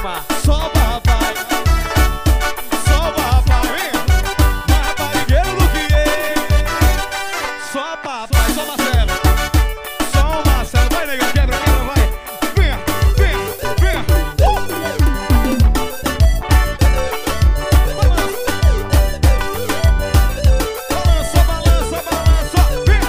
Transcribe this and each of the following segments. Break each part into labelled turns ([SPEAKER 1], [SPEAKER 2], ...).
[SPEAKER 1] Leva.
[SPEAKER 2] Só papai. Só papai, vem. Mais raparigueiro do que eu. Só papai, só Marcelo. Só o Marcelo. Vai, nega, quebra, quebra, vai. Vem, vem, vem. Balança, balança, balança. Vem.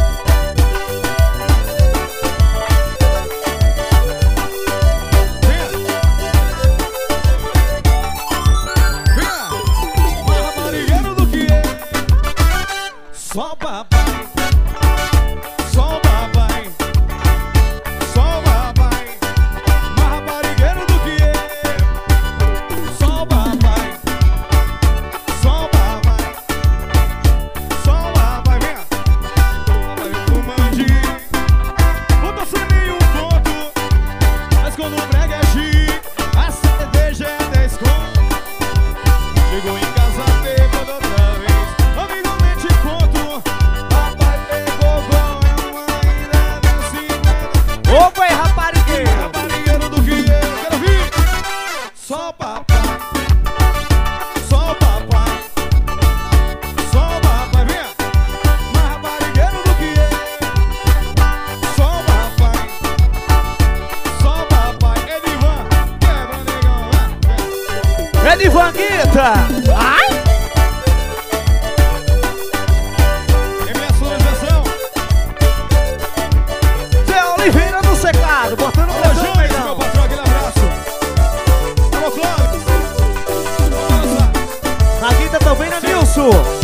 [SPEAKER 2] Só papai, só papai, só papai, mais raparigueiro do que eu. Só papai, só papai, só papai, vem. Papai fumante, bota sem nenhum ponto, mas quando o brega é G, a cerveja é 10 conto. Chegou em casa bêbado outra vez, amigo, te conto. Papai pegou com a mãe da dancinha.
[SPEAKER 1] Opa, é raparigueiro.
[SPEAKER 2] Raparigueiro do que eu quero vir. Só papai, só papai, só papai, vem. Mais raparigueiro do que eu. Só papai, só papai. Edivan, quebra, negão, vai.
[SPEAKER 1] Edivan Guita. Ai. Oliveira do Secado, botando
[SPEAKER 2] Alô,
[SPEAKER 1] pressão,
[SPEAKER 2] Júnior,
[SPEAKER 1] negão.
[SPEAKER 2] meu patrão, aquele abraço. Alô, Clóvis.
[SPEAKER 1] Na Guita também, né, Nilson?